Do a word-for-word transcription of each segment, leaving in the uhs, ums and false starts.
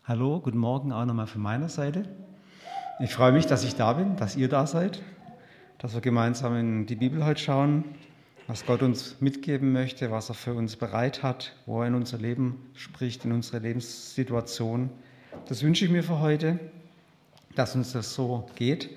Hallo, guten Morgen auch nochmal von meiner Seite. Ich freue mich, dass ich da bin, dass ihr da seid, dass wir gemeinsam in die Bibel heute schauen, was Gott uns mitgeben möchte, was er für uns bereit hat, wo er in unser Leben spricht, in unsere Lebenssituation. Das wünsche ich mir für heute, dass uns das so geht.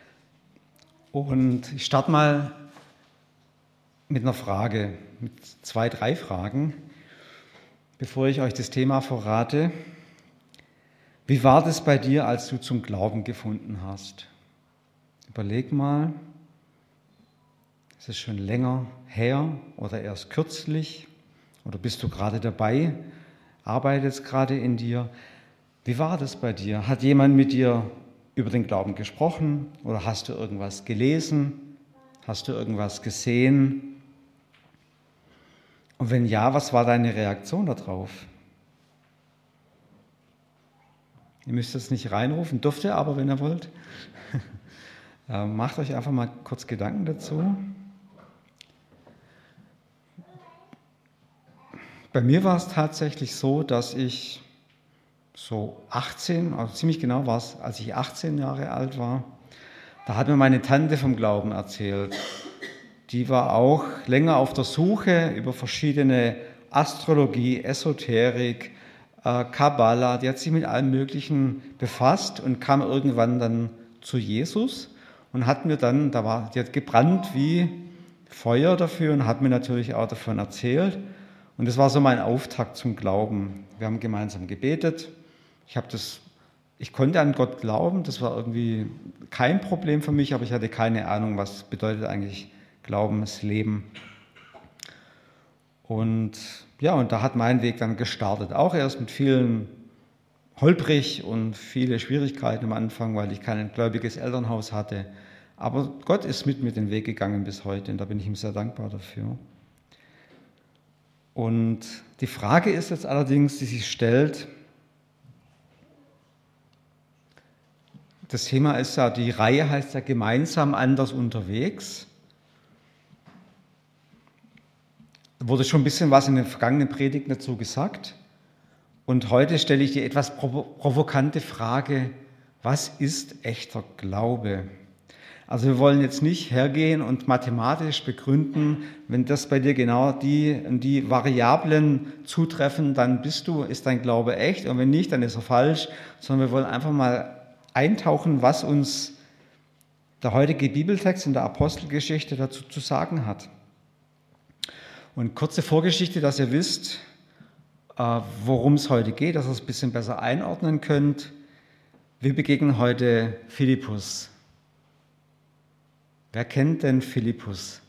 Und ich starte mal mit einer Frage, mit zwei, drei Fragen, bevor ich euch das Thema verrate. Wie war das bei dir, als du zum Glauben gefunden hast? Überleg mal, ist es schon länger her oder erst kürzlich? Oder bist du gerade dabei? Arbeitet es gerade in dir? Wie war das bei dir? Hat jemand mit dir über den Glauben gesprochen? Oder hast du irgendwas gelesen? Hast du irgendwas gesehen? Und wenn ja, was war deine Reaktion darauf? Ihr müsst es nicht reinrufen, dürft ihr aber, wenn ihr wollt. Macht euch einfach mal kurz Gedanken dazu. Bei mir war es tatsächlich so, dass ich so achtzehn, also ziemlich genau war es, als ich achtzehn Jahre alt war, da hat mir meine Tante vom Glauben erzählt. Die war auch länger auf der Suche über verschiedene Astrologie, Esoterik, Kabbala, die hat sich mit allem Möglichen befasst und kam irgendwann dann zu Jesus und hat mir dann, da war, die hat gebrannt wie Feuer dafür und hat mir natürlich auch davon erzählt. Und das war so mein Auftakt zum Glauben. Wir haben gemeinsam gebetet. Ich habe das, ich konnte an Gott glauben, das war irgendwie kein Problem für mich, aber ich hatte keine Ahnung, was bedeutet eigentlich Glaubensleben. Und ja, und da hat mein Weg dann gestartet. Auch erst mit vielen holprig und viele Schwierigkeiten am Anfang, weil ich kein gläubiges Elternhaus hatte. Aber Gott ist mit mir den Weg gegangen bis heute und da bin ich ihm sehr dankbar dafür. Und die Frage ist jetzt allerdings, die sich stellt, das Thema ist ja, die Reihe heißt ja gemeinsam anders unterwegs. Da wurde schon ein bisschen was in den vergangenen Predigten dazu gesagt. Und heute stelle ich die etwas provokante Frage, was ist echter Glaube? Also wir wollen jetzt nicht hergehen und mathematisch begründen, wenn das bei dir genau die, die Variablen zutreffen, dann bist du, ist dein Glaube echt und wenn nicht, dann ist er falsch, sondern wir wollen einfach mal eintauchen, was uns der heutige Bibeltext in der Apostelgeschichte dazu zu sagen hat. Und kurze Vorgeschichte, dass ihr wisst, worum es heute geht, dass ihr es ein bisschen besser einordnen könnt. Wir begegnen heute Philippus. Wer kennt denn Philippus?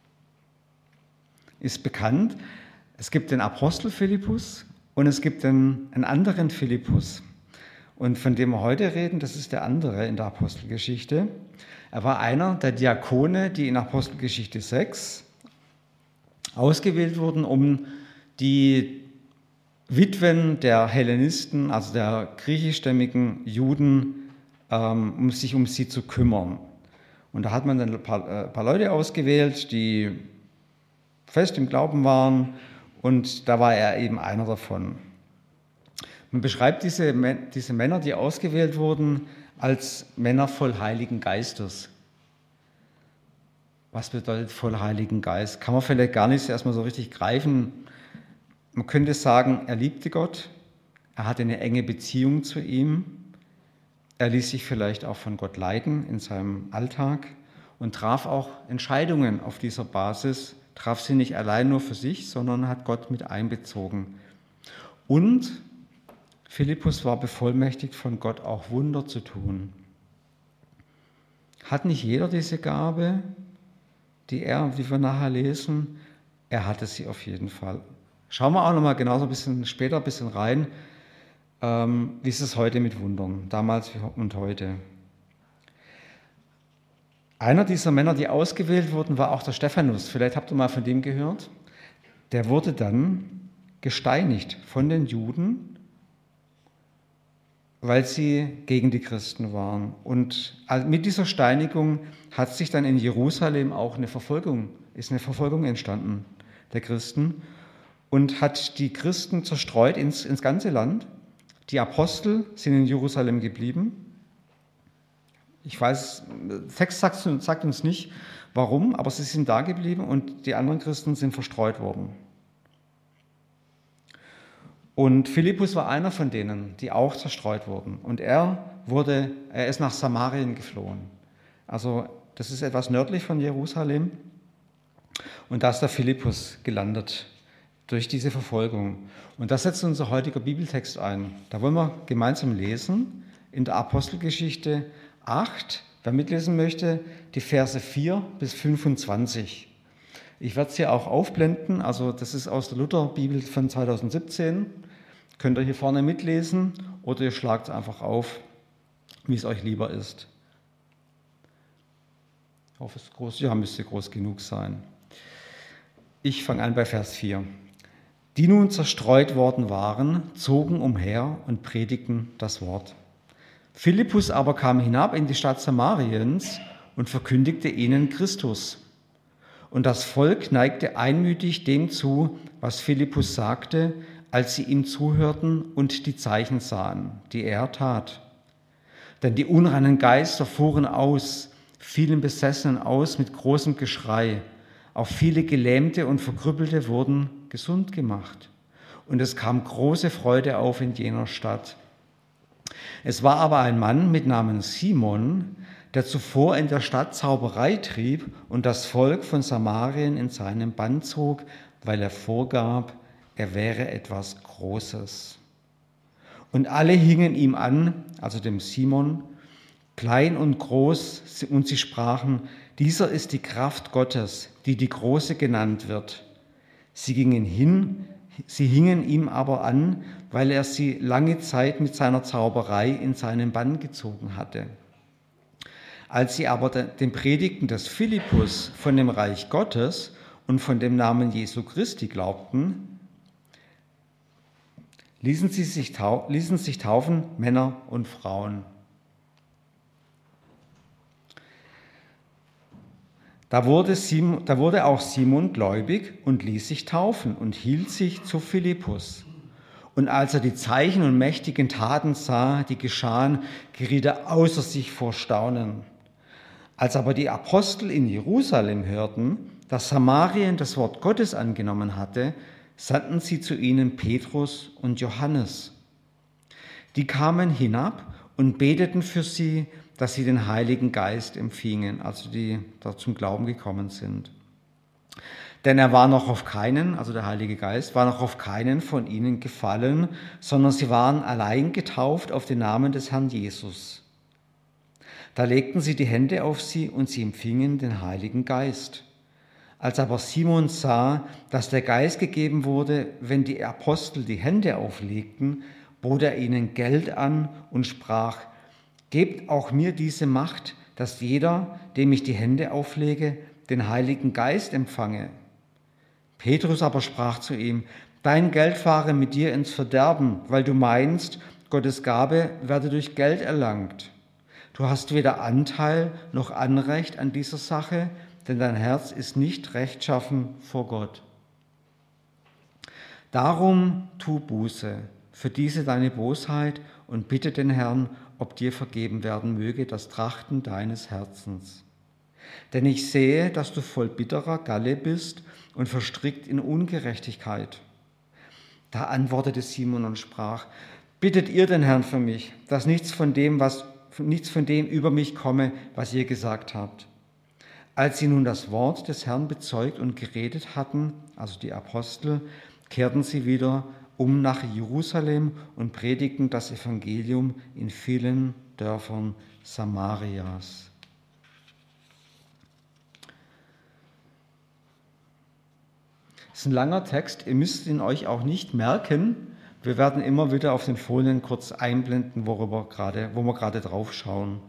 Ist bekannt. Es gibt den Apostel Philippus und es gibt den, einen anderen Philippus. Und von dem wir heute reden, das ist der andere in der Apostelgeschichte. Er war einer der Diakone, die in Apostelgeschichte sechs ausgewählt wurden, um die Witwen der Hellenisten, also der griechischstämmigen Juden, ähm, um sich um sie zu kümmern. Und da hat man dann ein paar, äh, ein paar Leute ausgewählt, die fest im Glauben waren und da war er eben einer davon. Man beschreibt diese, diese Männer, die ausgewählt wurden, als Männer voll Heiligen Geistes. Was bedeutet voll Heiligen Geist? Kann man vielleicht gar nicht erstmal so richtig greifen. Man könnte sagen, er liebte Gott, er hatte eine enge Beziehung zu ihm, er ließ sich vielleicht auch von Gott leiten in seinem Alltag und traf auch Entscheidungen auf dieser Basis, traf sie nicht allein nur für sich, sondern hat Gott mit einbezogen. Und Philippus war bevollmächtigt von Gott, auch Wunder zu tun. Hat nicht jeder diese Gabe, die er, wie wir nachher lesen, er hatte sie auf jeden Fall. Schauen wir auch noch mal genauso ein bisschen später ein bisschen rein, ähm, wie ist es heute mit Wundern, damals und heute. Einer dieser Männer, die ausgewählt wurden, war auch der Stephanus. Vielleicht habt ihr mal von dem gehört. Der wurde dann gesteinigt von den Juden, weil sie gegen die Christen waren. Und mit dieser Steinigung hat sich dann in Jerusalem auch eine Verfolgung, ist eine Verfolgung entstanden der Christen und hat die Christen zerstreut ins, ins ganze Land. Die Apostel sind in Jerusalem geblieben. Ich weiß, der Text sagt, sagt uns nicht, warum, aber sie sind da geblieben und die anderen Christen sind verstreut worden. Und Philippus war einer von denen, die auch zerstreut wurden. Und er wurde, er ist nach Samarien geflohen. Also das ist etwas nördlich von Jerusalem. Und da ist der Philippus gelandet durch diese Verfolgung. Und das setzt unser heutiger Bibeltext ein. Da wollen wir gemeinsam lesen in der Apostelgeschichte acht, wer mitlesen möchte, die Verse vier bis fünfundzwanzig. Ich werde es hier auch aufblenden, also das ist aus der Lutherbibel von zweitausendsiebzehn. Könnt ihr hier vorne mitlesen oder ihr schlagt es einfach auf, wie es euch lieber ist. Ich hoffe, es ist groß, ja, müsste groß genug sein. Ich fange an bei Vers vier. Die nun zerstreut worden waren, zogen umher und predigten das Wort. Philippus aber kam hinab in die Stadt Samariens und verkündigte ihnen Christus. Und das Volk neigte einmütig dem zu, was Philippus sagte, als sie ihm zuhörten und die Zeichen sahen, die er tat. Denn die unreinen Geister fuhren aus, fielen Besessenen aus mit großem Geschrei. Auch viele Gelähmte und Verkrüppelte wurden gesund gemacht. Und es kam große Freude auf in jener Stadt. Es war aber ein Mann mit Namen Simon, der zuvor in der Stadt Zauberei trieb und das Volk von Samarien in seinen Bann zog, weil er vorgab, er wäre etwas Großes. Und alle hingen ihm an, also dem Simon, klein und groß, und sie sprachen, dieser ist die Kraft Gottes, die die Große genannt wird. Sie gingen hin, sie hingen ihm aber an, weil er sie lange Zeit mit seiner Zauberei in seinen Bann gezogen hatte. Als sie aber den Predigten des Philippus von dem Reich Gottes und von dem Namen Jesu Christi glaubten, ließen sie sich, tau- ließen sich taufen Männer und Frauen. Da wurde, Simon, da wurde auch Simon gläubig und ließ sich taufen und hielt sich zu Philippus. Und als er die Zeichen und mächtigen Taten sah, die geschahen, geriet er außer sich vor Staunen. Als aber die Apostel in Jerusalem hörten, dass Samarien das Wort Gottes angenommen hatte, sandten sie zu ihnen Petrus und Johannes. Die kamen hinab und beteten für sie, dass sie den Heiligen Geist empfingen, also die da zum Glauben gekommen sind. Denn er war noch auf keinen, also der Heilige Geist, war noch auf keinen von ihnen gefallen, sondern sie waren allein getauft auf den Namen des Herrn Jesus. Da legten sie die Hände auf sie und sie empfingen den Heiligen Geist. Als aber Simon sah, dass der Geist gegeben wurde, wenn die Apostel die Hände auflegten, bot er ihnen Geld an und sprach, gebt auch mir diese Macht, dass jeder, dem ich die Hände auflege, den Heiligen Geist empfange. Petrus aber sprach zu ihm, dein Geld fahre mit dir ins Verderben, weil du meinst, Gottes Gabe werde durch Geld erlangt. Du hast weder Anteil noch Anrecht an dieser Sache, denn dein Herz ist nicht rechtschaffen vor Gott. Darum tu Buße für diese deine Bosheit und bitte den Herrn, ob dir vergeben werden möge das Trachten deines Herzens. Denn ich sehe, dass du voll bitterer Galle bist und verstrickt in Ungerechtigkeit. Da antwortete Simon und sprach, bittet ihr den Herrn für mich, dass nichts von dem, was, nichts von dem über mich komme, was ihr gesagt habt. Als sie nun das Wort des Herrn bezeugt und geredet hatten, also die Apostel, kehrten sie wieder um nach Jerusalem und predigten das Evangelium in vielen Dörfern Samarias. Das ist ein langer Text, ihr müsst ihn euch auch nicht merken. Wir werden immer wieder auf den Folien kurz einblenden, worüber gerade, wo wir gerade drauf schauen.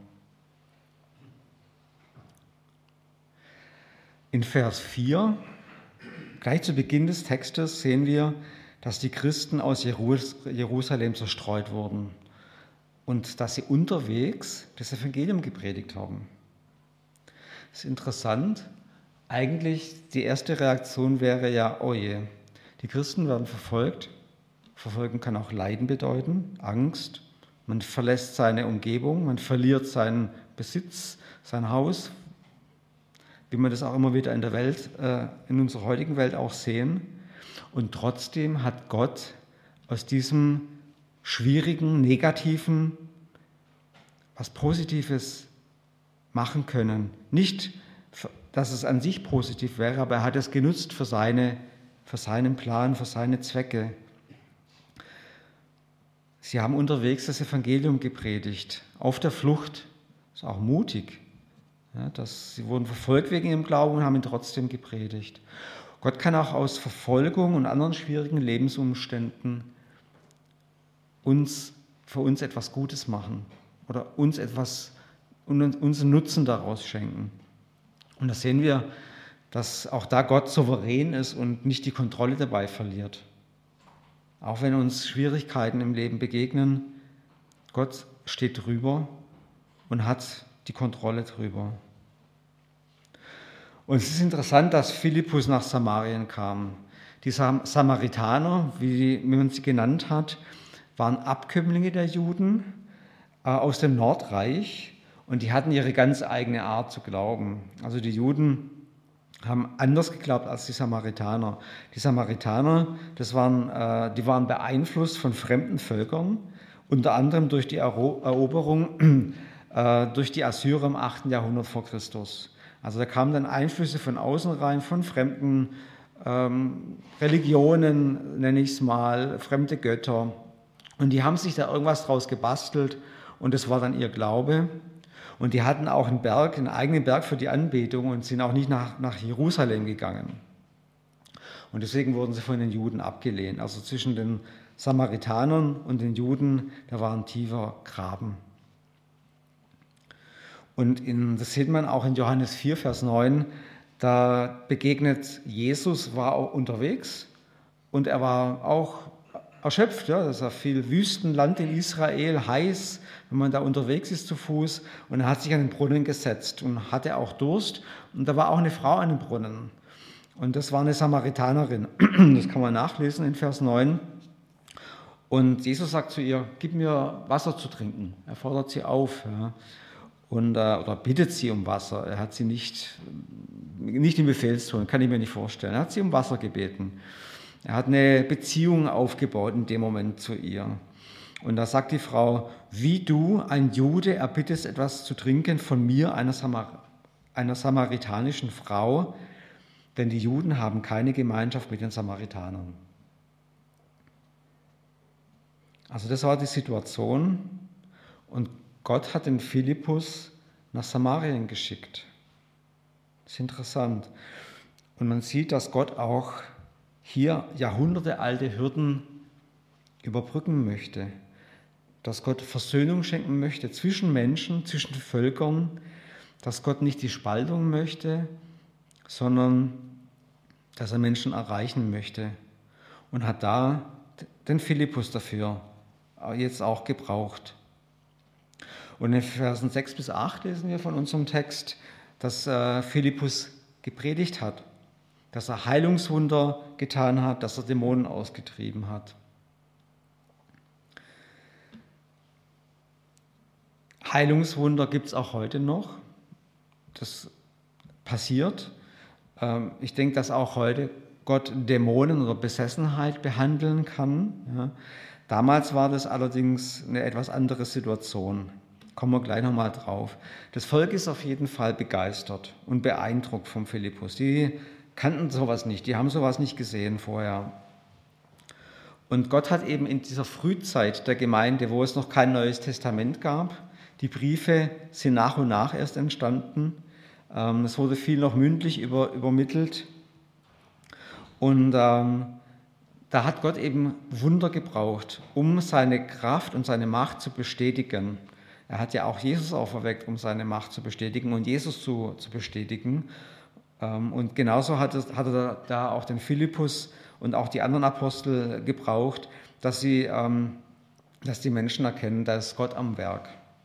In Vers vier, gleich zu Beginn des Textes, sehen wir, dass die Christen aus Jerusalem zerstreut wurden und dass sie unterwegs das Evangelium gepredigt haben. Das ist interessant. Eigentlich die erste Reaktion wäre ja, oh je, die Christen werden verfolgt Verfolgung kann auch Leiden bedeuten, Angst. Man verlässt seine Umgebung, man verliert seinen Besitz, sein Haus, wie wir das auch immer wieder in der Welt, in unserer heutigen Welt auch sehen. Und trotzdem hat Gott aus diesem schwierigen, negativen was Positives machen können. Nicht, dass es an sich positiv wäre, aber er hat es genutzt für, seine, für seinen Plan, für seine Zwecke. Sie haben unterwegs das Evangelium gepredigt, auf der Flucht. Das ist auch mutig. Ja, dass sie wurden verfolgt wegen ihrem Glauben und haben ihn trotzdem gepredigt. Gott kann auch aus Verfolgung und anderen schwierigen Lebensumständen uns, für uns etwas Gutes machen oder uns etwas, uns einen Nutzen daraus schenken. Und da sehen wir, dass auch da Gott souverän ist und nicht die Kontrolle dabei verliert. Auch wenn uns Schwierigkeiten im Leben begegnen, Gott steht drüber und hat die Kontrolle drüber. Und es ist interessant, dass Philippus nach Samarien kam. Die Samaritaner, wie man sie genannt hat, waren Abkömmlinge der Juden äh, aus dem Nordreich und die hatten ihre ganz eigene Art zu glauben. Also die Juden haben anders geglaubt als die Samaritaner. Die Samaritaner, das waren, äh, die waren beeinflusst von fremden Völkern, unter anderem durch die Eroberung äh, durch die Assyrer im achten Jahrhundert vor Christus. Also da kamen dann Einflüsse von außen rein, von fremden ähm, Religionen, nenne ich es mal, fremde Götter. Und die haben sich da irgendwas draus gebastelt und das war dann ihr Glaube. Und die hatten auch einen Berg, einen eigenen Berg für die Anbetung und sind auch nicht nach, nach Jerusalem gegangen. Und deswegen wurden sie von den Juden abgelehnt. Also zwischen den Samaritanern und den Juden, da war ein tiefer Graben. Und in, das sieht man auch in Johannes vier, Vers neun, da begegnet Jesus, war auch unterwegs und er war auch erschöpft. Ja, das ist viel Wüstenland in Israel, heiß, wenn man da unterwegs ist zu Fuß. Und er hat sich an den Brunnen gesetzt und hatte auch Durst. Und da war auch eine Frau an dem Brunnen. Und das war eine Samaritanerin. Das kann man nachlesen in Vers neun. Und Jesus sagt zu ihr, gib mir Wasser zu trinken. Er fordert sie auf. Ja. Und, äh, oder bittet sie um Wasser. Er hat sie nicht, nicht im Befehlston, kann ich mir nicht vorstellen. Er hat sie um Wasser gebeten. Er hat eine Beziehung aufgebaut in dem Moment zu ihr. Und da sagt die Frau, wie du, ein Jude, erbittest etwas zu trinken von mir, einer, Samar- einer samaritanischen Frau, denn die Juden haben keine Gemeinschaft mit den Samaritanern. Also das war die Situation und Gott hat den Philippus nach Samarien geschickt. Das ist interessant. Und man sieht, dass Gott auch hier jahrhundertealte Hürden überbrücken möchte. Dass Gott Versöhnung schenken möchte zwischen Menschen, zwischen Völkern. Dass Gott nicht die Spaltung möchte, sondern dass er Menschen erreichen möchte. Und hat da den Philippus dafür jetzt auch gebraucht. Und in Versen sechs bis acht lesen wir von unserem Text, dass äh, Philippus gepredigt hat, dass er Heilungswunder getan hat, dass er Dämonen ausgetrieben hat. Heilungswunder gibt es auch heute noch. Das passiert. Ähm, ich denke, dass auch heute Gott Dämonen oder Besessenheit behandeln kann. Ja. Damals war das allerdings eine etwas andere Situation. Kommen wir gleich nochmal drauf. Das Volk ist auf jeden Fall begeistert und beeindruckt vom Philippus. Die kannten sowas nicht, die haben sowas nicht gesehen vorher. Und Gott hat eben in dieser Frühzeit der Gemeinde, wo es noch kein Neues Testament gab, die Briefe sind nach und nach erst entstanden. Es wurde viel noch mündlich über, übermittelt. Und ähm, da hat Gott eben Wunder gebraucht, um seine Kraft und seine Macht zu bestätigen. Er hat ja auch Jesus auferweckt, um seine Macht zu bestätigen und Jesus zu, zu bestätigen. Und genauso hat, es, hat er da auch den Philippus und auch die anderen Apostel gebraucht, dass, sie, dass die Menschen erkennen, da ist Gott am Werk.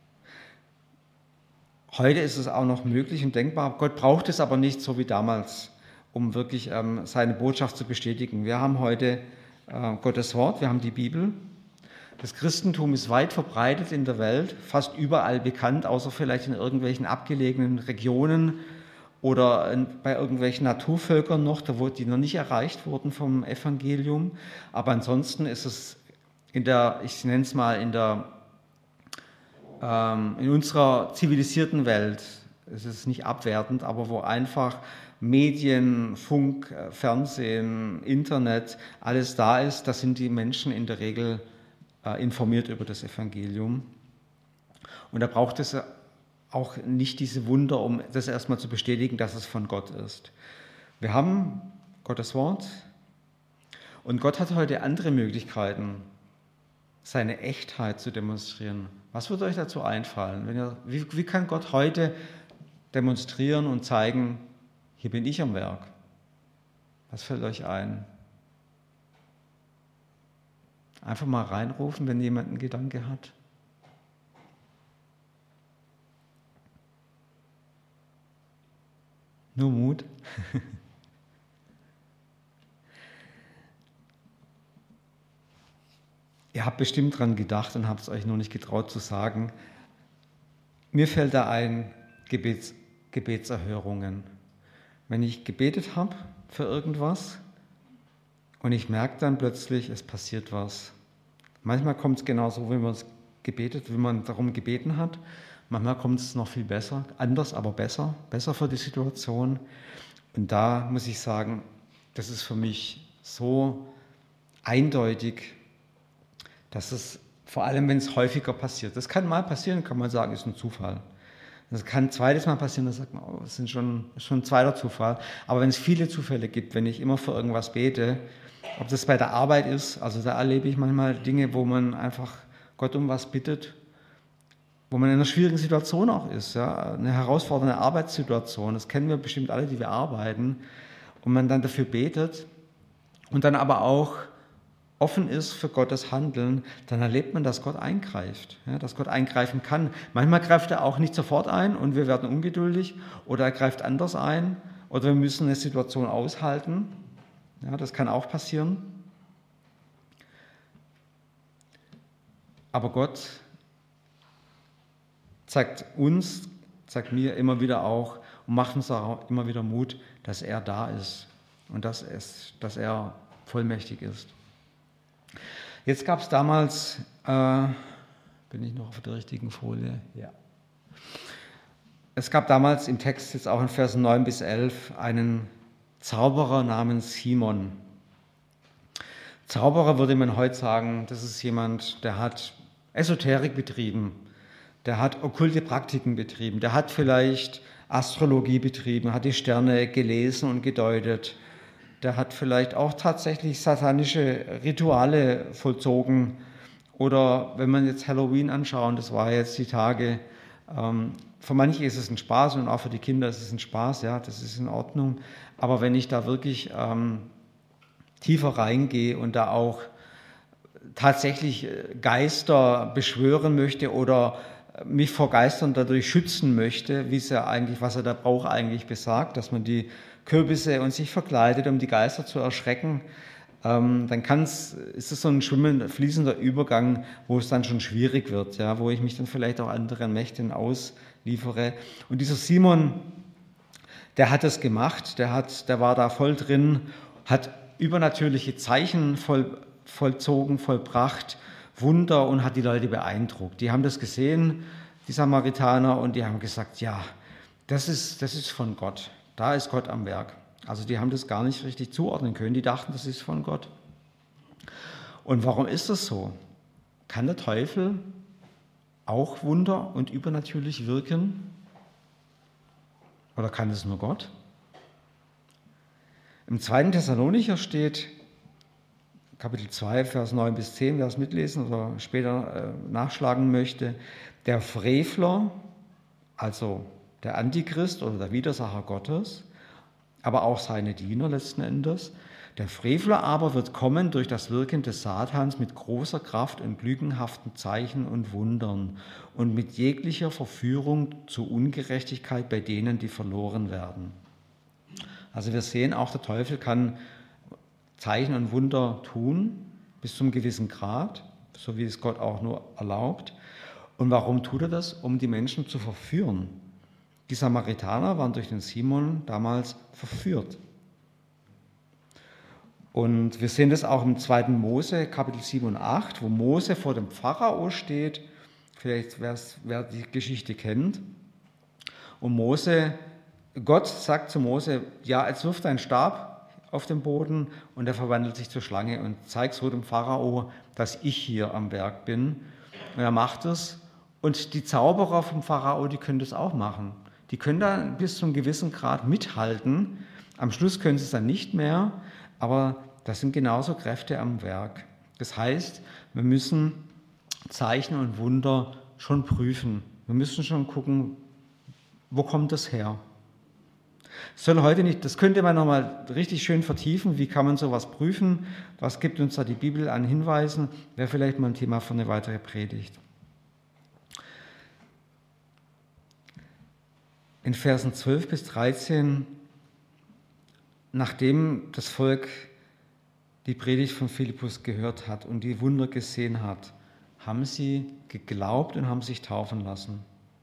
Heute ist es auch noch möglich und denkbar. Gott braucht es aber nicht so wie damals, um wirklich seine Botschaft zu bestätigen. Wir haben heute äh, Gottes Wort, wir haben die Bibel. Das Christentum ist weit verbreitet in der Welt, fast überall bekannt, außer vielleicht in irgendwelchen abgelegenen Regionen oder in, bei irgendwelchen Naturvölkern noch, die noch nicht erreicht wurden vom Evangelium. Aber ansonsten ist es in der, ich nenne es mal, in der ähm, in unserer zivilisierten Welt, es ist nicht abwertend, aber wo einfach Medien, Funk, Fernsehen, Internet, alles da ist, da sind die Menschen in der Regel äh, informiert über das Evangelium. Und da braucht es auch nicht diese Wunder, um das erstmal zu bestätigen, dass es von Gott ist. Wir haben Gottes Wort und Gott hat heute andere Möglichkeiten, seine Echtheit zu demonstrieren. Was würde euch dazu einfallen? Wenn ihr, wie, wie kann Gott heute demonstrieren und zeigen, hier bin ich am Werk? Was fällt euch ein? Einfach mal reinrufen, wenn jemand einen Gedanke hat. Nur Mut. Ihr habt bestimmt dran gedacht und habt es euch noch nicht getraut zu sagen. Mir fällt da ein Gebets, Gebetserhörungen. Wenn ich gebetet habe für irgendwas und ich merke dann plötzlich, es passiert was. Manchmal kommt es genauso, wie man es gebetet, wie man darum gebeten hat. Manchmal kommt es noch viel besser, anders, aber besser, besser für die Situation. Und da muss ich sagen, das ist für mich so eindeutig, dass es, vor allem wenn es häufiger passiert, das kann mal passieren, kann man sagen, ist ein Zufall. Das kann ein zweites Mal passieren, da sagt man, oh, das ist schon, schon ein zweiter Zufall. Aber wenn es viele Zufälle gibt, wenn ich immer für irgendwas bete, ob das bei der Arbeit ist, also da erlebe ich manchmal Dinge, wo man einfach Gott um was bittet, wo man in einer schwierigen Situation auch ist, ja, eine herausfordernde Arbeitssituation, das kennen wir bestimmt alle, die wir arbeiten, und man dann dafür betet und dann aber auch offen ist für Gottes Handeln, dann erlebt man, dass Gott eingreift, ja, dass Gott eingreifen kann. Manchmal greift er auch nicht sofort ein und wir werden ungeduldig oder er greift anders ein oder wir müssen eine Situation aushalten. Ja, das kann auch passieren. Aber Gott zeigt uns, zeigt mir immer wieder auch und macht uns auch immer wieder Mut, dass er da ist und dass, es, dass er vollmächtig ist. Jetzt gab es damals, äh, bin ich noch auf der richtigen Folie? Ja. Es gab damals im Text, jetzt auch in Versen neun bis elf, einen Zauberer namens Simon. Zauberer würde man heute sagen, das ist jemand, der hat Esoterik betrieben, der hat okkulte Praktiken betrieben, der hat vielleicht Astrologie betrieben, hat die Sterne gelesen und gedeutet. Der hat vielleicht auch tatsächlich satanische Rituale vollzogen. Oder wenn man jetzt Halloween anschauen, das war jetzt die Tage, ähm, für manche ist es ein Spaß und auch für die Kinder ist es ein Spaß, ja, das ist in Ordnung. Aber wenn ich da wirklich ähm, tiefer reingehe und da auch tatsächlich Geister beschwören möchte oder mich vor Geistern dadurch schützen möchte, wie es ja eigentlich, was er der Brauch eigentlich besagt, dass man die Kürbisse und sich verkleidet, um die Geister zu erschrecken, ähm, dann kann's, ist es so ein schwimmender, fließender Übergang, wo es dann schon schwierig wird, ja, wo ich mich dann vielleicht auch anderen Mächten ausliefere. Und dieser Simon, der hat das gemacht, der, hat, der war da voll drin, hat übernatürliche Zeichen voll, vollzogen, vollbracht, Wunder und hat die Leute beeindruckt. Die haben das gesehen, die Samaritaner, und die haben gesagt, ja, das ist, das ist von Gott. Da ist Gott am Werk. Also die haben das gar nicht richtig zuordnen können. Die dachten, das ist von Gott. Und warum ist das so? Kann der Teufel auch Wunder und übernatürlich wirken? Oder kann es nur Gott? Im zweiten Thessalonicher steht, Kapitel zwei, Vers neun bis zehn, wer es mitlesen oder später äh, nachschlagen möchte, der Frevler, also der Antichrist oder der Widersacher Gottes, aber auch seine Diener letzten Endes. Der Frevler aber wird kommen durch das Wirken des Satans mit großer Kraft und lügenhaften Zeichen und Wundern und mit jeglicher Verführung zur Ungerechtigkeit bei denen, die verloren werden. Also wir sehen, auch der Teufel kann Zeichen und Wunder tun, bis zum gewissen Grad, so wie es Gott auch nur erlaubt. Und warum tut er das? Um die Menschen zu verführen. Die Samaritaner waren durch den Simon damals verführt. Und wir sehen das auch im zweiten Mose, Kapitel sieben und acht, wo Mose vor dem Pharao steht. Vielleicht wer die Geschichte kennt. Und Mose, Gott sagt zu Mose, ja, jetzt wirf deinen Stab auf den Boden und er verwandelt sich zur Schlange und zeigt so dem Pharao, dass ich hier am Werk bin. Und er macht es. Und die Zauberer vom Pharao, die können das auch machen. Die können da bis zu einem gewissen Grad mithalten. Am Schluss können sie es dann nicht mehr, aber das sind genauso Kräfte am Werk. Das heißt, wir müssen Zeichen und Wunder schon prüfen. Wir müssen schon gucken, wo kommt das her? Das soll heute nicht, das könnte man nochmal richtig schön vertiefen. Wie kann man sowas prüfen? Was gibt uns da die Bibel an Hinweisen? Wäre vielleicht mal ein Thema für eine weitere Predigt. In Versen zwölf bis dreizehn, nachdem das Volk die Predigt von Philippus gehört hat und die Wunder gesehen hat, haben sie geglaubt und haben sich taufen lassen.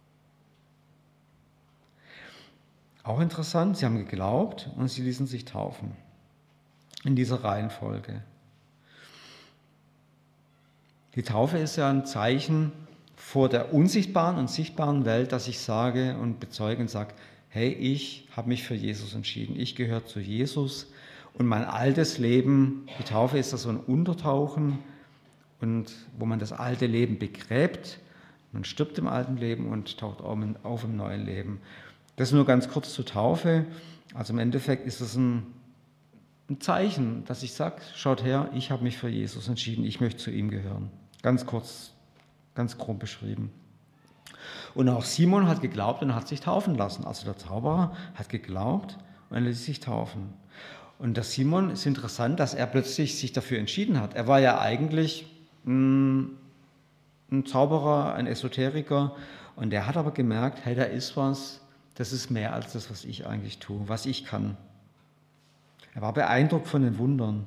Auch interessant, sie haben geglaubt und sie ließen sich taufen. In dieser Reihenfolge. Die Taufe ist ja ein Zeichen vor der unsichtbaren und sichtbaren Welt, dass ich sage und bezeuge und sage, hey, ich habe mich für Jesus entschieden. Ich gehöre zu Jesus und mein altes Leben, die Taufe ist ja so ein Untertauchen, und wo man das alte Leben begräbt. Man stirbt im alten Leben und taucht auf im neuen Leben. Das nur ganz kurz zur Taufe. Also im Endeffekt ist es ein, ein Zeichen, dass ich sage, schaut her, ich habe mich für Jesus entschieden, ich möchte zu ihm gehören. Ganz kurz, ganz grob beschrieben. Und auch Simon hat geglaubt und hat sich taufen lassen. Also der Zauberer hat geglaubt und er ließ sich taufen. Und der Simon ist interessant, dass er plötzlich sich dafür entschieden hat. Er war ja eigentlich ein, ein Zauberer, ein Esoteriker, und der hat aber gemerkt, hey, da ist was, das ist mehr als das, was ich eigentlich tue, was ich kann. Er war beeindruckt von den Wundern.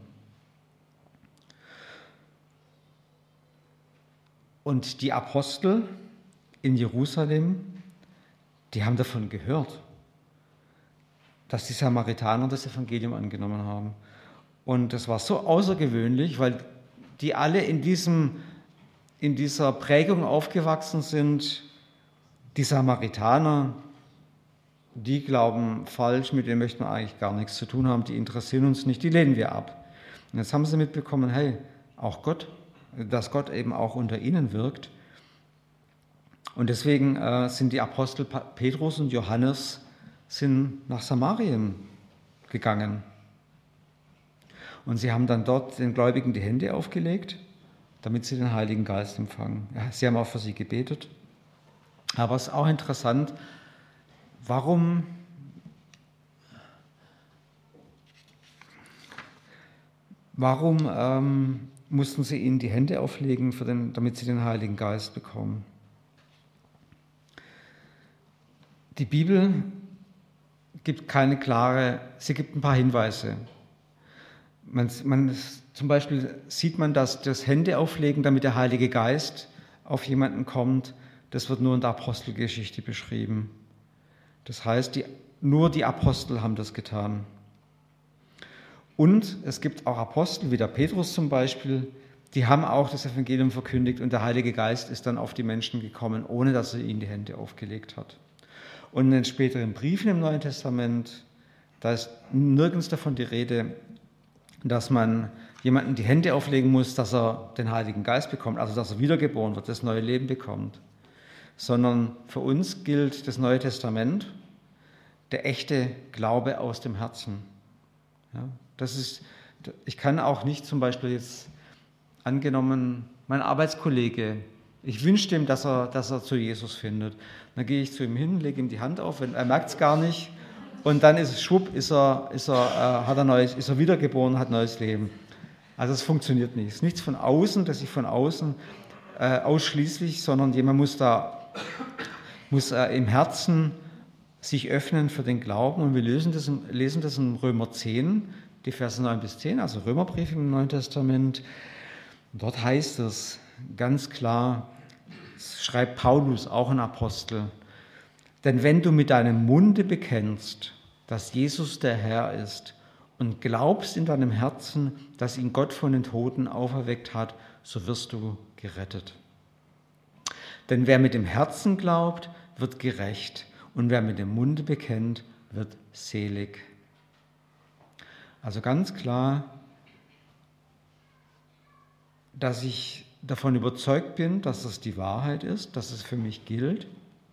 Und die Apostel in Jerusalem, die haben davon gehört, dass die Samaritaner das Evangelium angenommen haben. Und das war so außergewöhnlich, weil die alle in, diesem, in dieser Prägung aufgewachsen sind. Die Samaritaner, die glauben falsch, mit denen möchten wir eigentlich gar nichts zu tun haben, die interessieren uns nicht, die lehnen wir ab. Und jetzt haben sie mitbekommen, hey, auch Gott, dass Gott eben auch unter ihnen wirkt. Und deswegen äh, sind die Apostel Petrus und Johannes sind nach Samarien gegangen. Und sie haben dann dort den Gläubigen die Hände aufgelegt, damit sie den Heiligen Geist empfangen. Ja, sie haben auch für sie gebetet. Aber es ist auch interessant, warum, warum ähm, mussten sie ihnen die Hände auflegen, für den, damit sie den Heiligen Geist bekommen? Die Bibel gibt keine klare, sie gibt ein paar Hinweise. Man, man, zum Beispiel sieht man, dass das Händeauflegen, damit der Heilige Geist auf jemanden kommt, das wird nur in der Apostelgeschichte beschrieben. Das heißt, die, nur die Apostel haben das getan. Und es gibt auch Apostel, wie der Petrus zum Beispiel, die haben auch das Evangelium verkündigt und der Heilige Geist ist dann auf die Menschen gekommen, ohne dass er ihnen die Hände aufgelegt hat. Und in den späteren Briefen im Neuen Testament, da ist nirgends davon die Rede, dass man jemandem die Hände auflegen muss, dass er den Heiligen Geist bekommt, also dass er wiedergeboren wird, das neue Leben bekommt. Sondern für uns gilt das Neue Testament, der echte Glaube aus dem Herzen. Ja, das ist, ich kann auch nicht zum Beispiel jetzt, angenommen, mein Arbeitskollege, ich wünsche dem, dass er, dass er zu Jesus findet. Dann gehe ich zu ihm hin, lege ihm die Hand auf, er merkt es gar nicht. Und dann ist es schwupp, ist er, ist er, äh, hat er neues, ist er wiedergeboren, hat neues Leben. Also es funktioniert nicht. Es ist nichts von außen, das ich von außen äh, ausschließlich, sondern jemand muss da muss äh, im Herzen sich öffnen für den Glauben. Und wir lesen das, lesen das in Römer zehn, die Verse neun bis zehn, also Römerbrief im Neuen Testament. Dort heißt es ganz klar, schreibt Paulus, auch ein Apostel, denn wenn du mit deinem Munde bekennst, dass Jesus der Herr ist und glaubst in deinem Herzen, dass ihn Gott von den Toten auferweckt hat, so wirst du gerettet. Denn wer mit dem Herzen glaubt, wird gerecht und wer mit dem Munde bekennt, wird selig. Also ganz klar, dass ich davon überzeugt bin, dass das die Wahrheit ist, dass es für mich gilt.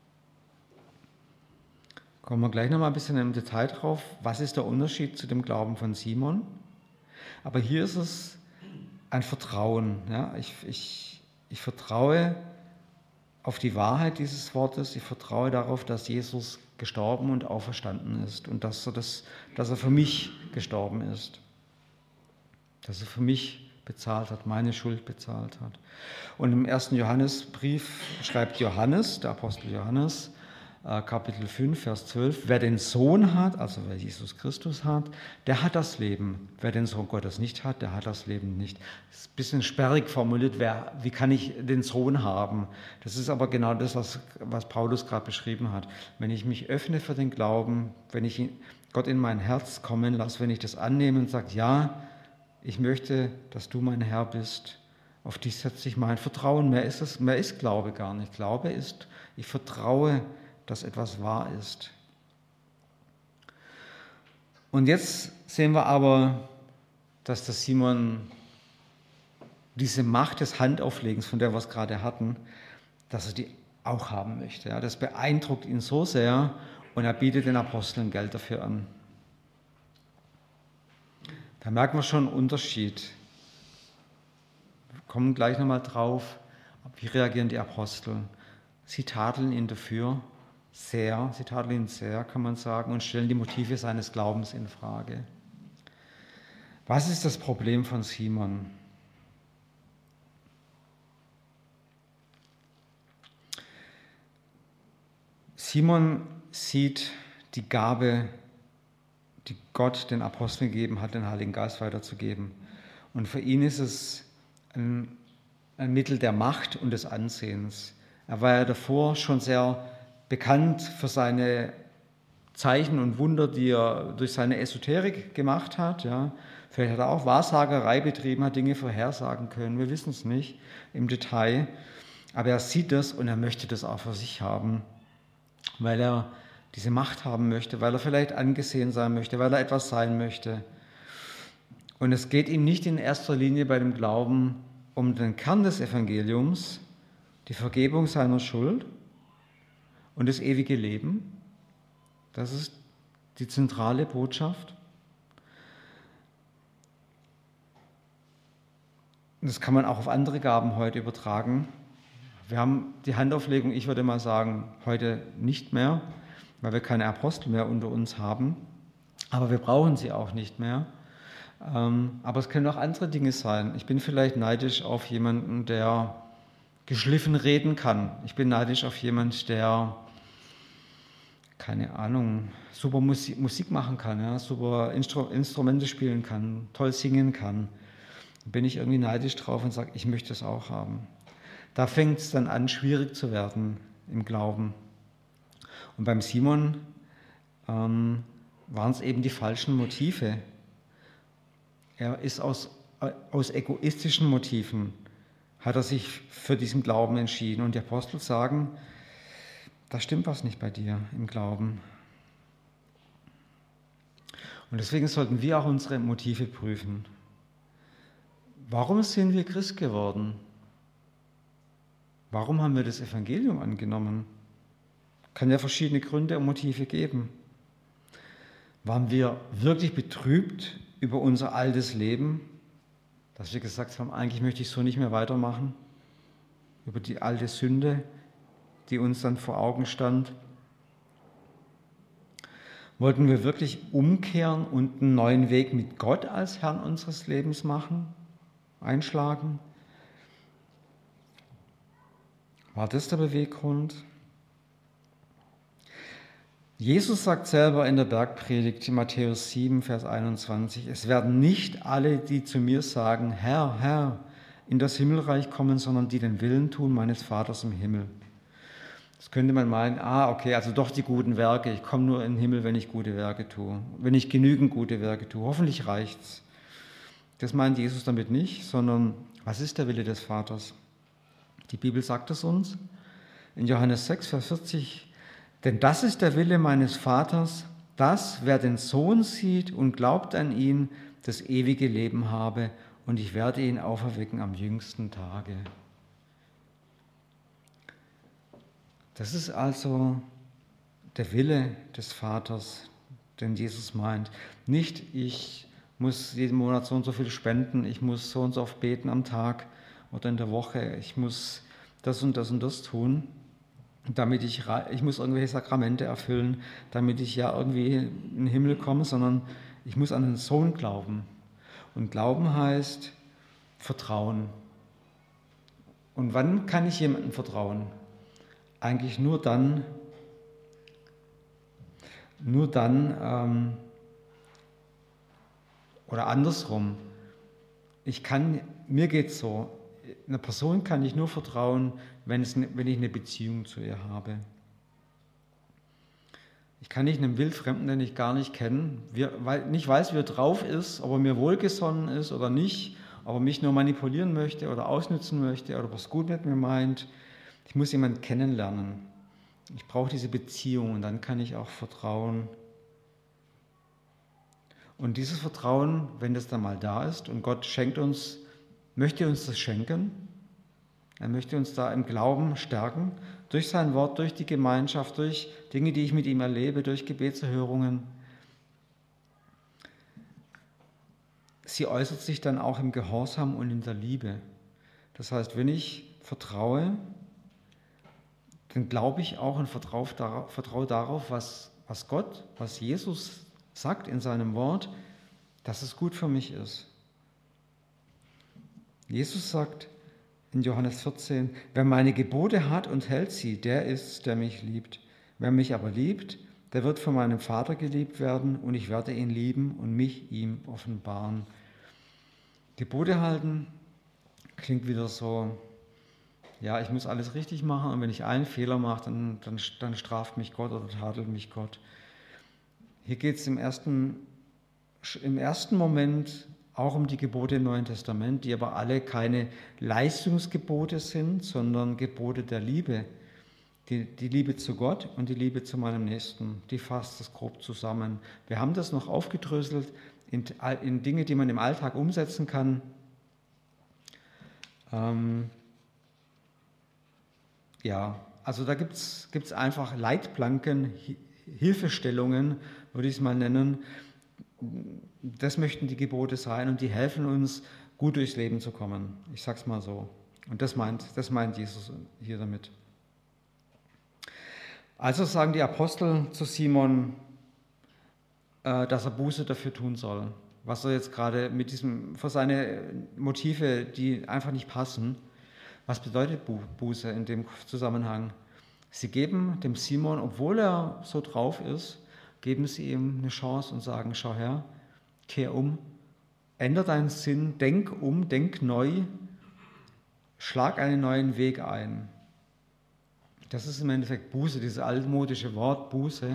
Kommen wir gleich noch mal ein bisschen im Detail drauf, was ist der Unterschied zu dem Glauben von Simon. Aber hier ist es ein Vertrauen. Ja? Ich, ich, ich vertraue auf die Wahrheit dieses Wortes, ich vertraue darauf, dass Jesus gestorben und auferstanden ist und dass er, das, dass er für mich gestorben ist, dass er für mich bezahlt hat, meine Schuld bezahlt hat. Und im ersten Johannesbrief schreibt Johannes, der Apostel Johannes, Kapitel fünf, Vers zwölf, wer den Sohn hat, also wer Jesus Christus hat, der hat das Leben. Wer den Sohn Gottes nicht hat, der hat das Leben nicht. Das ist ein bisschen sperrig formuliert, wer, wie kann ich den Sohn haben? Das ist aber genau das, was, was Paulus gerade beschrieben hat. Wenn ich mich öffne für den Glauben, wenn ich Gott in mein Herz kommen lasse, wenn ich das annehme und sage, ja, ich möchte, dass du mein Herr bist, auf dich setze ich mein Vertrauen. Mehr ist es, mehr ist Glaube gar nicht. Glaube ist, ich vertraue, dass etwas wahr ist. Und jetzt sehen wir aber, dass der Simon diese Macht des Handauflegens, von der wir es gerade hatten, dass er die auch haben möchte. Ja, das beeindruckt ihn so sehr und er bietet den Aposteln Geld dafür an. Da merken wir schon einen Unterschied. Wir kommen gleich nochmal drauf, wie reagieren die Apostel. Sie tadeln ihn dafür sehr, sie tadeln ihn sehr, kann man sagen, und stellen die Motive seines Glaubens in Frage. Was ist das Problem von Simon? Simon sieht die Gabe, die Gott den Aposteln gegeben hat, den Heiligen Geist weiterzugeben. Und für ihn ist es ein, ein Mittel der Macht und des Ansehens. Er war ja davor schon sehr bekannt für seine Zeichen und Wunder, die er durch seine Esoterik gemacht hat. Ja. Vielleicht hat er auch Wahrsagerei betrieben, hat Dinge vorhersagen können. Wir wissen es nicht im Detail. Aber er sieht das und er möchte das auch für sich haben, weil er diese Macht haben möchte, weil er vielleicht angesehen sein möchte, weil er etwas sein möchte. Und es geht ihm nicht in erster Linie bei dem Glauben um den Kern des Evangeliums, die Vergebung seiner Schuld und das ewige Leben. Das ist die zentrale Botschaft. Das kann man auch auf andere Gaben heute übertragen. Wir haben die Handauflegung, ich würde mal sagen, heute nicht mehr, weil wir keine Apostel mehr unter uns haben. Aber wir brauchen sie auch nicht mehr. Aber es können auch andere Dinge sein. Ich bin vielleicht neidisch auf jemanden, der geschliffen reden kann. Ich bin neidisch auf jemanden, der, keine Ahnung, super Musik, Musik machen kann, ja, super Instru- Instrumente spielen kann, toll singen kann. Da bin ich irgendwie neidisch drauf und sage, ich möchte es auch haben. Da fängt es dann an, schwierig zu werden im Glauben. Und beim Simon ähm, waren es eben die falschen Motive. Er ist aus, aus egoistischen Motiven, hat er sich für diesen Glauben entschieden. Und die Apostel sagen, da stimmt was nicht bei dir im Glauben. Und deswegen sollten wir auch unsere Motive prüfen. Warum sind wir Christ geworden? Warum haben wir das Evangelium angenommen? Kann ja verschiedene Gründe und Motive geben. Waren wir wirklich betrübt über unser altes Leben, dass wir gesagt haben, eigentlich möchte ich so nicht mehr weitermachen, über die alte Sünde, die uns dann vor Augen stand? Wollten wir wirklich umkehren und einen neuen Weg mit Gott als Herrn unseres Lebens machen, einschlagen? War das der Beweggrund? Jesus sagt selber in der Bergpredigt in Matthäus sieben, Vers einundzwanzig, es werden nicht alle, die zu mir sagen, Herr, Herr, in das Himmelreich kommen, sondern die den Willen tun meines Vaters im Himmel. Das könnte man meinen, ah, okay, also doch die guten Werke, ich komme nur in den Himmel, wenn ich gute Werke tue, wenn ich genügend gute Werke tue, hoffentlich reicht's. Das meint Jesus damit nicht, sondern was ist der Wille des Vaters? Die Bibel sagt es uns in Johannes sechs, Vers vierzig, denn das ist der Wille meines Vaters, dass wer den Sohn sieht und glaubt an ihn, das ewige Leben habe, und ich werde ihn auferwecken am jüngsten Tage. Das ist also der Wille des Vaters, den Jesus meint. Nicht, ich muss jeden Monat so und so viel spenden, ich muss so und so oft beten am Tag oder in der Woche, ich muss das und das und das tun, damit ich, ich muss irgendwelche Sakramente erfüllen, damit ich ja irgendwie in den Himmel komme, sondern ich muss an den Sohn glauben. Und Glauben heißt Vertrauen. Und wann kann ich jemandem vertrauen? Eigentlich nur dann, nur dann, ähm, oder andersrum. Ich kann, mir geht es so, einer Person kann ich nur vertrauen, wenn, es, wenn ich eine Beziehung zu ihr habe. Ich kann nicht einem Wildfremden, den ich gar nicht kenne, weil nicht weiß, wie er drauf ist, ob er mir wohlgesonnen ist oder nicht, ob er mich nur manipulieren möchte oder ausnützen möchte oder was gut mit mir meint. Ich muss jemanden kennenlernen. Ich brauche diese Beziehung und dann kann ich auch vertrauen. Und dieses Vertrauen, wenn das dann mal da ist und Gott schenkt uns, möchte uns das schenken, er möchte uns da im Glauben stärken, durch sein Wort, durch die Gemeinschaft, durch Dinge, die ich mit ihm erlebe, durch Gebetserhörungen. Sie äußert sich dann auch im Gehorsam und in der Liebe. Das heißt, wenn ich vertraue, dann glaube ich auch und vertraue darauf, vertraue darauf was, was Gott, was Jesus sagt in seinem Wort, dass es gut für mich ist. Jesus sagt in Johannes vierzehn, wer meine Gebote hat und hält sie, der ist, der mich liebt. Wer mich aber liebt, der wird von meinem Vater geliebt werden und ich werde ihn lieben und mich ihm offenbaren. Gebote halten klingt wieder so, ja, ich muss alles richtig machen und wenn ich einen Fehler mache, dann, dann, dann straft mich Gott oder tadelt mich Gott. Hier geht es im ersten, im ersten Moment auch um die Gebote im Neuen Testament, die aber alle keine Leistungsgebote sind, sondern Gebote der Liebe. Die, die Liebe zu Gott und die Liebe zu meinem Nächsten, die fasst das grob zusammen. Wir haben das noch aufgedröselt in, in Dinge, die man im Alltag umsetzen kann. Ähm, ja, also da gibt es einfach Leitplanken, Hilfestellungen, würde ich es mal nennen. Das möchten die Gebote sein und die helfen uns, gut durchs Leben zu kommen. Ich sage es mal so. Und das meint, das meint Jesus hier damit. Also sagen die Apostel zu Simon, äh, dass er Buße dafür tun soll. Was er jetzt gerade mit diesem, für seine Motive, die einfach nicht passen. Was bedeutet Buße in dem Zusammenhang? Sie geben dem Simon, obwohl er so drauf ist, geben sie ihm eine Chance und sagen, schau her, kehr um, ändere deinen Sinn, denk um, denk neu, schlag einen neuen Weg ein. Das ist im Endeffekt Buße, dieses altmodische Wort Buße.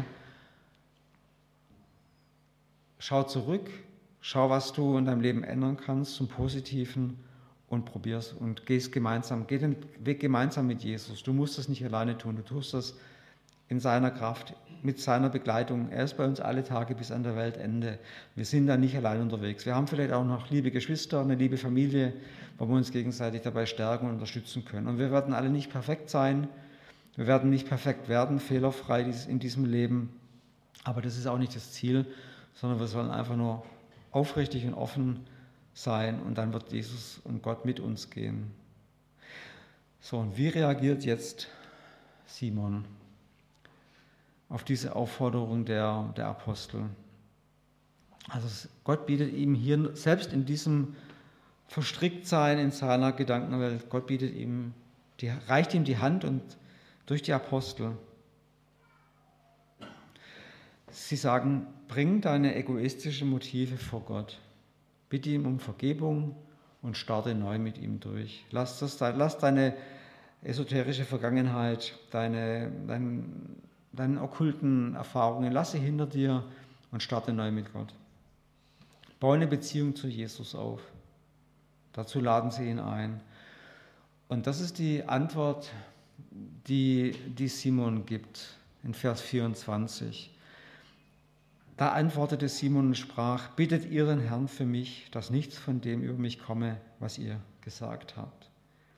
Schau zurück, schau, was du in deinem Leben ändern kannst zum Positiven und probier's und gehst gemeinsam, geh den Weg gemeinsam mit Jesus. Du musst das nicht alleine tun, du tust das in seiner Kraft, mit seiner Begleitung. Er ist bei uns alle Tage bis an der Weltende. Wir sind da nicht allein unterwegs. Wir haben vielleicht auch noch liebe Geschwister, eine liebe Familie, wo wir uns gegenseitig dabei stärken und unterstützen können. Und wir werden alle nicht perfekt sein. Wir werden nicht perfekt werden, fehlerfrei in diesem Leben. Aber das ist auch nicht das Ziel, sondern wir sollen einfach nur aufrichtig und offen sein und dann wird Jesus und Gott mit uns gehen. So, und wie reagiert jetzt Simon auf diese Aufforderung der, der Apostel? Also Gott bietet ihm hier, selbst in diesem Verstricktsein in seiner Gedankenwelt, Gott bietet ihm, die, reicht ihm die Hand und durch die Apostel. Sie sagen, bring deine egoistischen Motive vor Gott. Bitte ihm um Vergebung und starte neu mit ihm durch. Lass, das, lass deine esoterische Vergangenheit, deine, dein, deine okkulten Erfahrungen, lass sie hinter dir und starte neu mit Gott. Baue eine Beziehung zu Jesus auf. Dazu laden sie ihn ein. Und das ist die Antwort, die, die Simon gibt in Vers vierundzwanzig. Da antwortete Simon und sprach, bittet ihr den Herrn für mich, dass nichts von dem über mich komme, was ihr gesagt habt.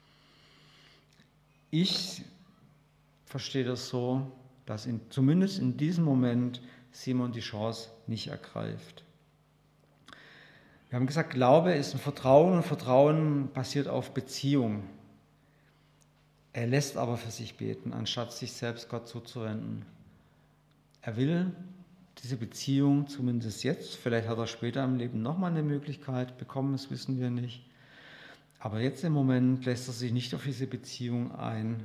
Ich verstehe das so, dass in, zumindest in diesem Moment Simon die Chance nicht ergreift. Wir haben gesagt, Glaube ist ein Vertrauen und Vertrauen basiert auf Beziehung. Er lässt aber für sich beten, anstatt sich selbst Gott zuzuwenden. Er will diese Beziehung, zumindest jetzt, vielleicht hat er später im Leben nochmal eine Möglichkeit bekommen, das wissen wir nicht. Aber jetzt im Moment lässt er sich nicht auf diese Beziehung ein.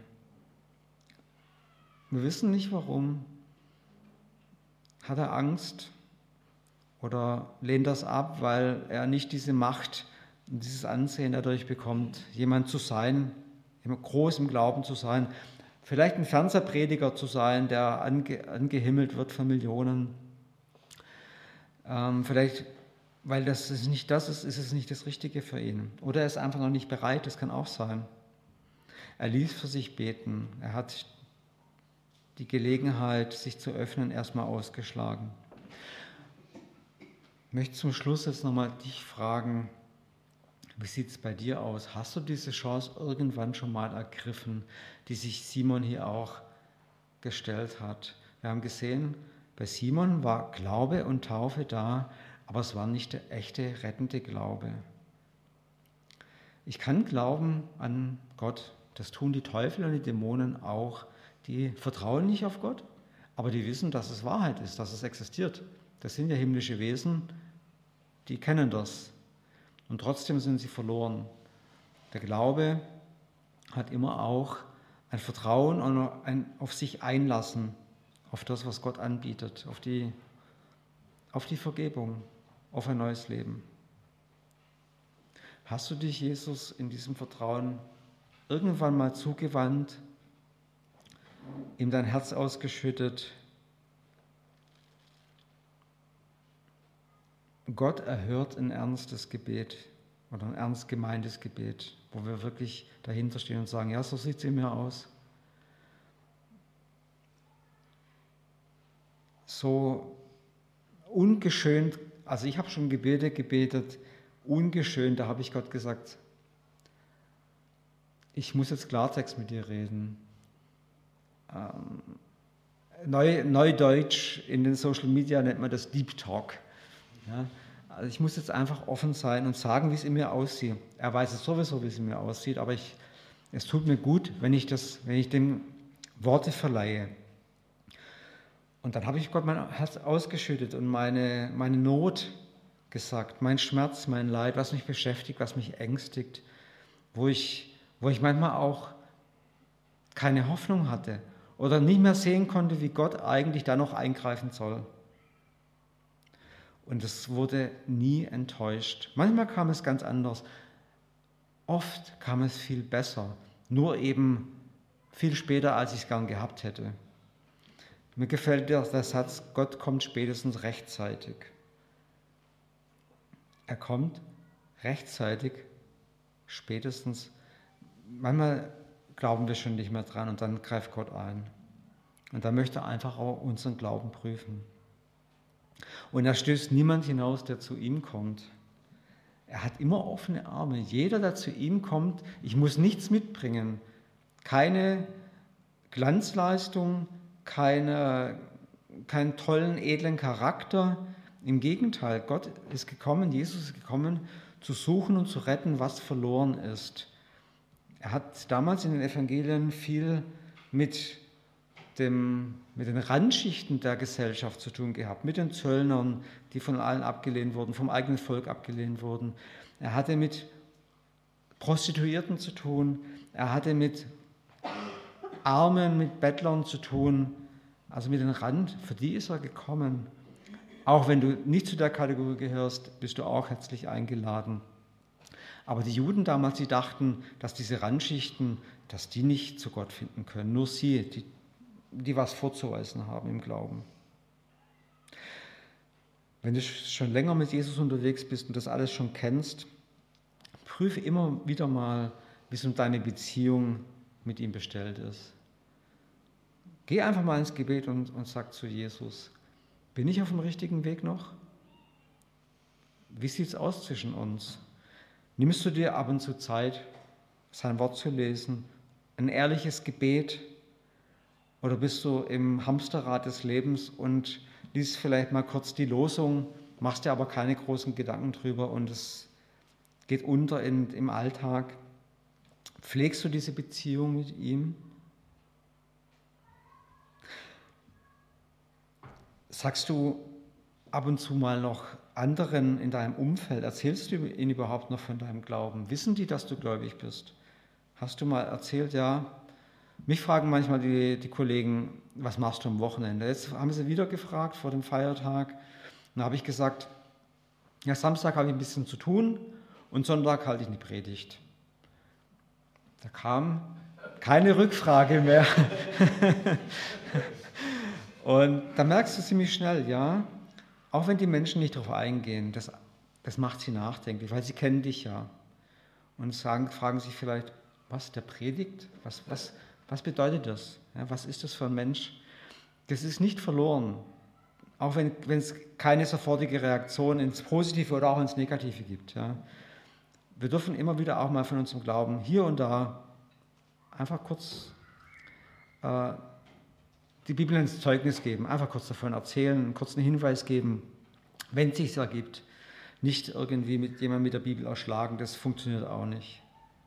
Wir wissen nicht warum. Hat er Angst oder lehnt das ab, weil er nicht diese Macht und dieses Ansehen dadurch bekommt, jemand zu sein, groß im Glauben zu sein, vielleicht ein Fernsehprediger zu sein, der ange, angehimmelt wird von Millionen. Ähm, vielleicht, weil das ist nicht das ist, ist es nicht das Richtige für ihn. Oder er ist einfach noch nicht bereit, das kann auch sein. Er ließ für sich beten. Er hat die Gelegenheit, sich zu öffnen, erstmal ausgeschlagen. Ich möchte zum Schluss jetzt nochmal dich fragen, wie sieht es bei dir aus? Hast du diese Chance irgendwann schon mal ergriffen, die sich Simon hier auch gestellt hat? Wir haben gesehen, bei Simon war Glaube und Taufe da, aber es war nicht der echte, rettende Glaube. Ich kann glauben an Gott. Das tun die Teufel und die Dämonen auch. Die vertrauen nicht auf Gott, aber die wissen, dass es Wahrheit ist, dass es existiert. Das sind ja himmlische Wesen, die kennen das. Und trotzdem sind sie verloren. Der Glaube hat immer auch ein Vertrauen und ein auf sich einlassen, auf das, was Gott anbietet, auf die, auf die Vergebung, auf ein neues Leben. Hast du dich, Jesus, in diesem Vertrauen irgendwann mal zugewandt, ihm dein Herz ausgeschüttet? Gott erhört ein ernstes Gebet oder ein ernst gemeintes Gebet, wo wir wirklich dahinter stehen und sagen, ja, so sieht es in mir aus. So ungeschönt, also ich habe schon Gebete gebetet, ungeschönt, da habe ich Gott gesagt, ich muss jetzt Klartext mit dir reden. Ähm, Neu, Neudeutsch in den Social Media nennt man das Deep Talk. Ja, also ich muss jetzt einfach offen sein und sagen, wie es in mir aussieht. Er weiß es sowieso, wie es in mir aussieht, aber ich, es tut mir gut, wenn ich, das, wenn ich dem Worte verleihe. Und dann habe ich Gott mein Herz ausgeschüttet und meine, meine Not gesagt, mein Schmerz, mein Leid, was mich beschäftigt, was mich ängstigt, wo ich, wo ich manchmal auch keine Hoffnung hatte oder nicht mehr sehen konnte, wie Gott eigentlich da noch eingreifen soll. Und es wurde nie enttäuscht. Manchmal kam es ganz anders. Oft kam es viel besser, nur eben viel später, als ich es gern gehabt hätte. Mir gefällt der, der Satz, Gott kommt spätestens rechtzeitig. Er kommt rechtzeitig, spätestens. Manchmal glauben wir schon nicht mehr dran und dann greift Gott ein. Und dann möchte er einfach auch unseren Glauben prüfen. Und er stößt niemand hinaus, der zu ihm kommt. Er hat immer offene Arme. Jeder, der zu ihm kommt, ich muss nichts mitbringen. Keine Glanzleistung, keine, keinen tollen, edlen Charakter. Im Gegenteil, Gott ist gekommen, Jesus ist gekommen, zu suchen und zu retten, was verloren ist. Er hat damals in den Evangelien viel mit Dem, mit den Randschichten der Gesellschaft zu tun gehabt, mit den Zöllnern, die von allen abgelehnt wurden, vom eigenen Volk abgelehnt wurden. Er hatte mit Prostituierten zu tun, er hatte mit Armen, mit Bettlern zu tun, Also mit den Rand, für die ist er gekommen. Auch wenn du nicht zu der Kategorie gehörst, bist du auch herzlich eingeladen. Aber die Juden damals, die dachten, dass diese Randschichten, dass die nicht zu Gott finden können. Nur sie, die, die was vorzuweisen haben im Glauben. Wenn du schon länger mit Jesus unterwegs bist und das alles schon kennst, prüfe immer wieder mal, wie es um deine Beziehung mit ihm bestellt ist. Geh einfach mal ins Gebet und, und sag zu Jesus, bin ich auf dem richtigen Weg noch? Wie sieht es aus zwischen uns? Nimmst du dir ab und zu Zeit, sein Wort zu lesen, ein ehrliches Gebet? Oder bist du im Hamsterrad des Lebens und liest vielleicht mal kurz die Losung, machst dir aber keine großen Gedanken drüber und es geht unter in, im Alltag? Pflegst du diese Beziehung mit ihm? Sagst du ab und zu mal noch anderen in deinem Umfeld, erzählst du ihnen überhaupt noch von deinem Glauben? Wissen die, dass du gläubig bist? Hast du mal erzählt, ja? Mich fragen manchmal die, die Kollegen, was machst du am Wochenende? Jetzt haben sie wieder gefragt vor dem Feiertag. Dann habe ich gesagt, ja, Samstag habe ich ein bisschen zu tun und Sonntag halte ich eine Predigt. Da kam keine Rückfrage mehr. Und da merkst du ziemlich schnell, ja, auch wenn die Menschen nicht darauf eingehen, das, das macht sie nachdenklich, weil sie kennen dich ja. Und sagen, fragen sich vielleicht, was, der predigt? Was, was, was bedeutet das? Ja, was ist das für ein Mensch? Das ist nicht verloren, auch wenn, wenn es keine sofortige Reaktion ins Positive oder auch ins Negative gibt. Ja. Wir dürfen immer wieder auch mal von unserem Glauben hier und da einfach kurz äh, die Bibel ins Zeugnis geben, einfach kurz davon erzählen, einen kurzen Hinweis geben, wenn es sich ergibt. Nicht irgendwie mit jemandem mit der Bibel erschlagen, das funktioniert auch nicht.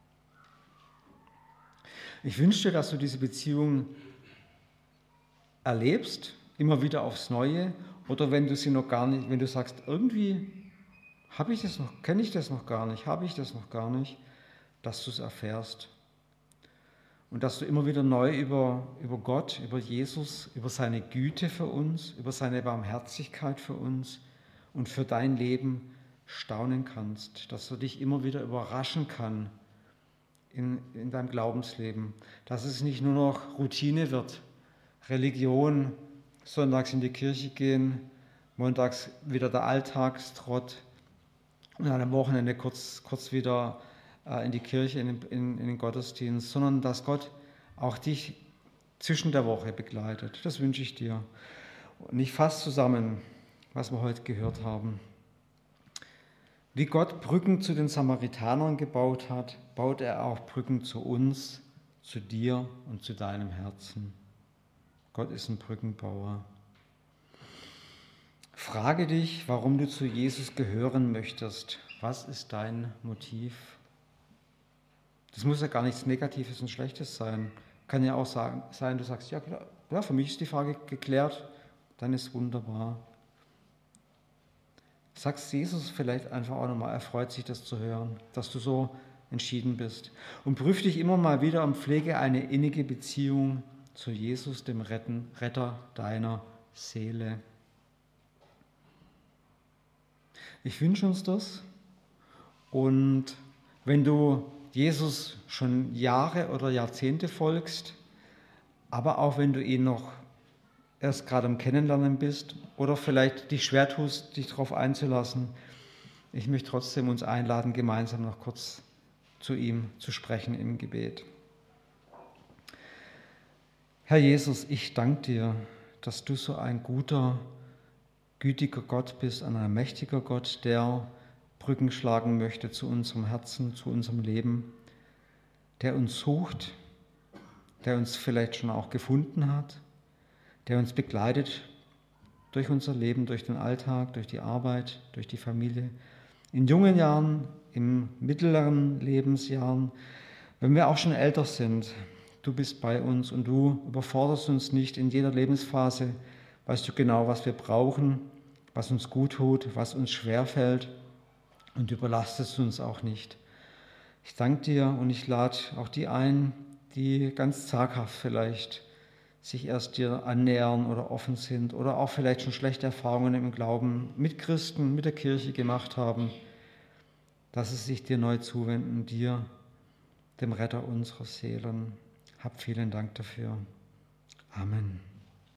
Ich wünsche dir, dass du diese Beziehung erlebst, immer wieder aufs Neue, oder wenn du sie noch gar nicht, wenn du sagst, irgendwie habe ich das noch, kenne ich das noch gar nicht, habe ich das noch gar nicht, dass du es erfährst. Und dass du immer wieder neu über, über Gott, über Jesus, über seine Güte für uns, über seine Barmherzigkeit für uns und für dein Leben staunen kannst. Dass er dich immer wieder überraschen kann in, in deinem Glaubensleben. Dass es nicht nur noch Routine wird, Religion, sonntags in die Kirche gehen, montags wieder der Alltagstrott und an am Wochenende kurz, kurz wieder in die Kirche, in den, in, in den Gottesdienst, sondern dass Gott auch dich zwischen der Woche begleitet. Das wünsche ich dir. Und ich fasse zusammen, was wir heute gehört haben. Wie Gott Brücken zu den Samaritanern gebaut hat, baut er auch Brücken zu uns, zu dir und zu deinem Herzen. Gott ist ein Brückenbauer. Frage dich, warum du zu Jesus gehören möchtest. Was ist dein Motiv? Das muss ja gar nichts Negatives und Schlechtes sein. Kann ja auch sagen, sein, du sagst, ja, klar, ja, für mich ist die Frage geklärt, dann ist wunderbar. Sagst Jesus vielleicht einfach auch nochmal, er freut sich, das zu hören, dass du so entschieden bist. Und prüf dich immer mal wieder und pflege eine innige Beziehung zu Jesus, dem Retten, Retter deiner Seele. Ich wünsche uns das. Und wenn du Jesus schon Jahre oder Jahrzehnte folgst, aber auch wenn du ihn noch erst gerade am Kennenlernen bist oder vielleicht dich schwer tust, dich darauf einzulassen, ich möchte trotzdem uns einladen, gemeinsam noch kurz zu ihm zu sprechen im Gebet. Herr Jesus, ich danke dir, dass du so ein guter, gütiger Gott bist, ein mächtiger Gott, der Brücken schlagen möchte zu unserem Herzen, zu unserem Leben, der uns sucht, der uns vielleicht schon auch gefunden hat, der uns begleitet durch unser Leben, durch den Alltag, durch die Arbeit, durch die Familie, in jungen Jahren, in mittleren Lebensjahren, wenn wir auch schon älter sind. Du bist bei uns und du überforderst uns nicht in jeder Lebensphase, weißt du genau, was wir brauchen, was uns gut tut, was uns schwerfällt. Und überlastest uns auch nicht. Ich danke dir und ich lade auch die ein, die ganz zaghaft vielleicht sich erst dir annähern oder offen sind oder auch vielleicht schon schlechte Erfahrungen im Glauben mit Christen, mit der Kirche gemacht haben, dass sie sich dir neu zuwenden, dir, dem Retter unserer Seelen. Hab vielen Dank dafür. Amen.